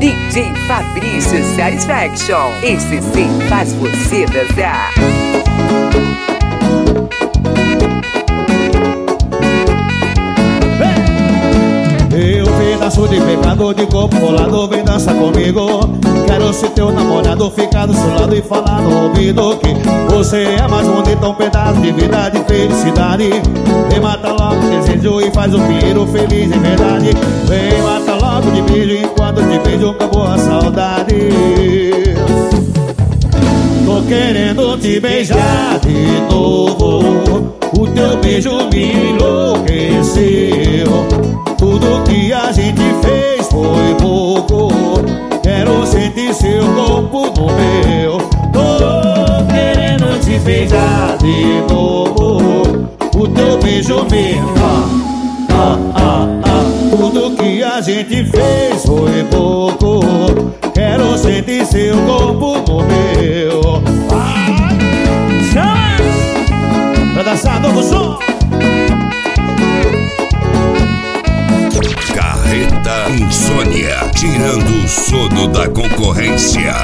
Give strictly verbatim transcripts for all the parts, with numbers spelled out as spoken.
D J Fabrício Satisfaction. Esse sim faz você dançar. Eu, pedaço de pecado, de corpo colado, vem dançar comigo. Quero ser teu namorado, ficar do seu lado e falar no ouvido que você é mais bonito, um pedaço de vida, de felicidade. Vem matar logo o desejo e faz o pinheiro feliz de verdade. Vem matar logo de beijo, enquanto te beijo acabou a saudade. Tô querendo te beijar de novo, o teu beijo me enlouqueceu. Tudo que a gente fez foi pouco, quero sentir seu corpo no meu. Tô querendo te beijar de novo, o teu beijo me... Ah, ah, ah, ah. Tudo que a gente fez foi pouco, quero sentir seu corpo no meu. Ah, chama! Pra dançar novo som. Carreta Insônia, tirando o sono da concorrência.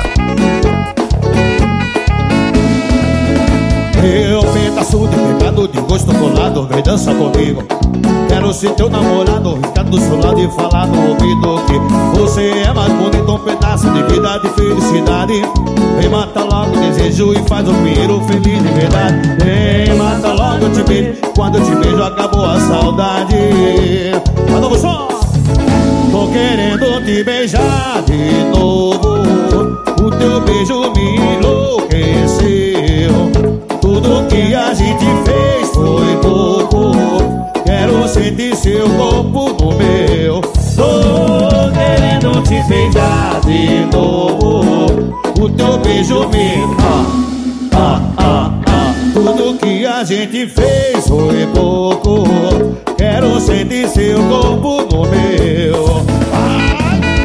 Eu, pedaço de pecado, de gosto colado, vem dançar comigo. Quero ser teu namorado, ficar do seu lado e falar no ouvido que você é mais bonito, um pedaço de vida, de felicidade. Vem matar logo o desejo e faz o pinheiro feliz de verdade. Vem matar logo, eu te beijo, quando eu te beijo acabou a saudade. Mas novo som. Tô querendo te beijar de novo, o teu beijo me enlouqueceu. Tudo que a gente fez foi pouco, quero sentir seu corpo no meu. Tô querendo te beijar de novo, o teu beijo me... Ah, ah, ah, ah. Tudo que a gente fez foi pouco, quero sentir seu corpo no meu. Ah.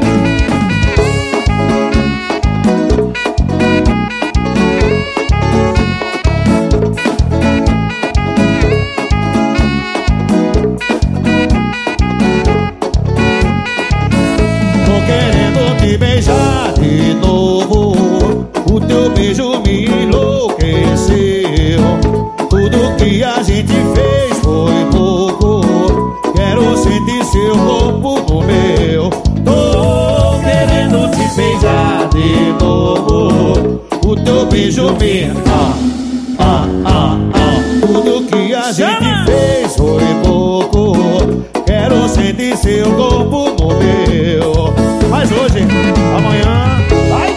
Tô querendo te beijar de novo, o teu beijo me enlouqueceu. Tudo que a gente fez foi pouco, quero sentir seu corpo no meu. Tô querendo te beijar de novo, o teu beijo me... Ah, ah, ah, ah. Tudo que a gente fez foi pouco, quero sentir seu corpo no meu. Mas hoje, amanhã, vai!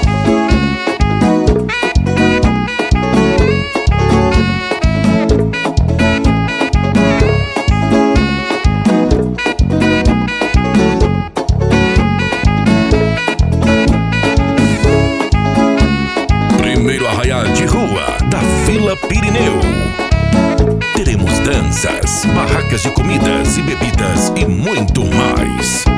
Primeiro arraial de rua da Vila Pirineu. Teremos danças, barracas de comidas e bebidas e muito mais.